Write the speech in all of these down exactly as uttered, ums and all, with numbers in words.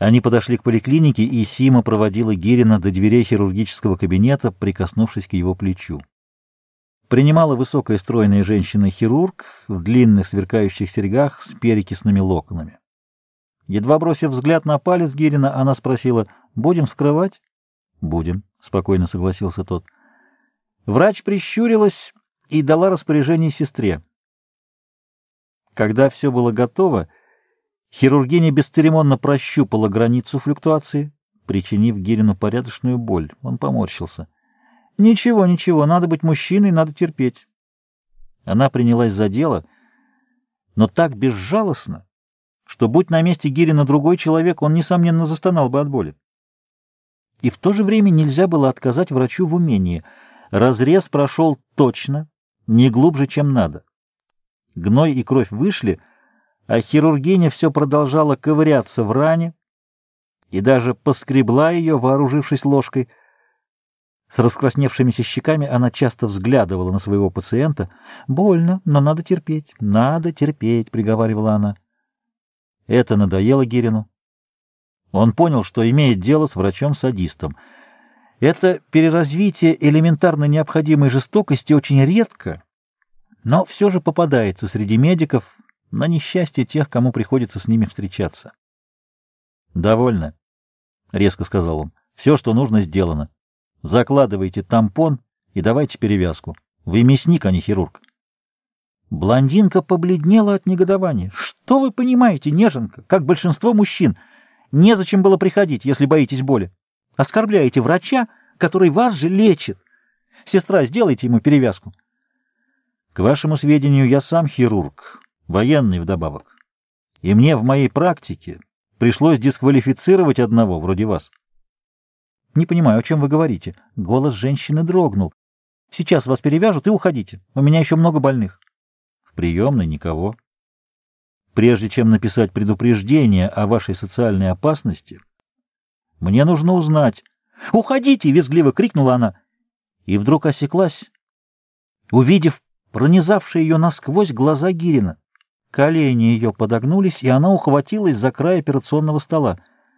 Они подошли к поликлинике, и Сима проводила Гирина до дверей хирургического кабинета, прикоснувшись к его плечу. Принимала высокая стройная женщина-хирург в длинных сверкающих серьгах с перекисными локонами. Едва бросив взгляд на палец Гирина, она спросила: «Будем скрывать?» «Будем», — спокойно согласился тот. Врач прищурилась и дала распоряжение сестре. Когда все было готово, хирургиня бесцеремонно прощупала границу флюктуации, причинив Гирину порядочную боль. Он поморщился. «Ничего, ничего, надо быть мужчиной, надо терпеть». Она принялась за дело, но так безжалостно, что, будь на месте Гирина другой человек, он, несомненно, застонал бы от боли. И в то же время нельзя было отказать врачу в умении. Разрез прошел точно, не глубже, чем надо. Гной и кровь вышли, а хирургиня все продолжала ковыряться в ране и даже поскребла ее, вооружившись ложкой. С раскрасневшимися щеками она часто взглядывала на своего пациента. «Больно, но надо терпеть, надо терпеть», — приговаривала она. Это надоело Гирину. Он понял, что имеет дело с врачом-садистом. Это переразвитие элементарно необходимой жестокости очень редко, но все же попадается среди медиков, на несчастье тех, кому приходится с ними встречаться. «Довольно», — резко сказал он. «Все, что нужно, сделано. Закладывайте тампон и давайте перевязку. Вы мясник, а не хирург». Блондинка побледнела от негодования. «Что вы понимаете, неженка, как большинство мужчин? Незачем было приходить, если боитесь боли. Оскорбляете врача, который вас же лечит. Сестра, сделайте ему перевязку». «К вашему сведению, я сам хирург, военный вдобавок, и мне в моей практике пришлось дисквалифицировать одного вроде вас». «Не понимаю, о чем вы говорите?» Голос женщины дрогнул. «Сейчас вас перевяжут и уходите. У меня еще много больных». «В приемной никого. Прежде чем написать предупреждение о вашей социальной опасности, мне нужно узнать...» «Уходите!» — визгливо крикнула она. И вдруг осеклась, увидев пронизавшие ее насквозь глаза Гирина. Колени ее подогнулись, и она ухватилась за край операционного стола.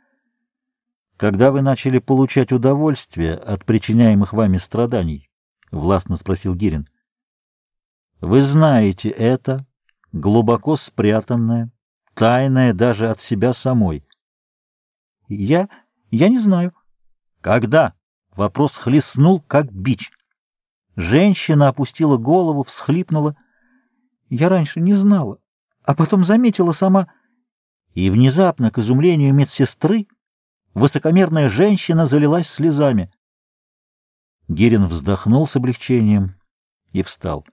«Когда вы начали получать удовольствие от причиняемых вами страданий?» — властно спросил Гирин. «Вы знаете это, глубоко спрятанное, тайное даже от себя самой». «Я... я не знаю». «Когда?» — вопрос хлестнул, как бич. Женщина опустила голову, всхлипнула. «Я раньше не знала, а потом заметила сама». И внезапно, к изумлению медсестры, высокомерная женщина залилась слезами. Гирин вздохнул с облегчением и встал.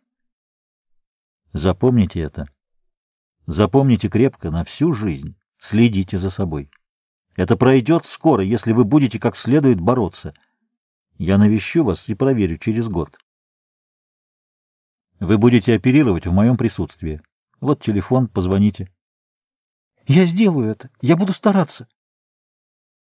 «Запомните это. Запомните крепко на всю жизнь. Следите за собой. Это пройдет скоро, если вы будете как следует бороться. Я навещу вас и проверю через год. Вы будете оперировать в моем присутствии. Вот телефон, позвоните». «Я сделаю это. Я буду стараться».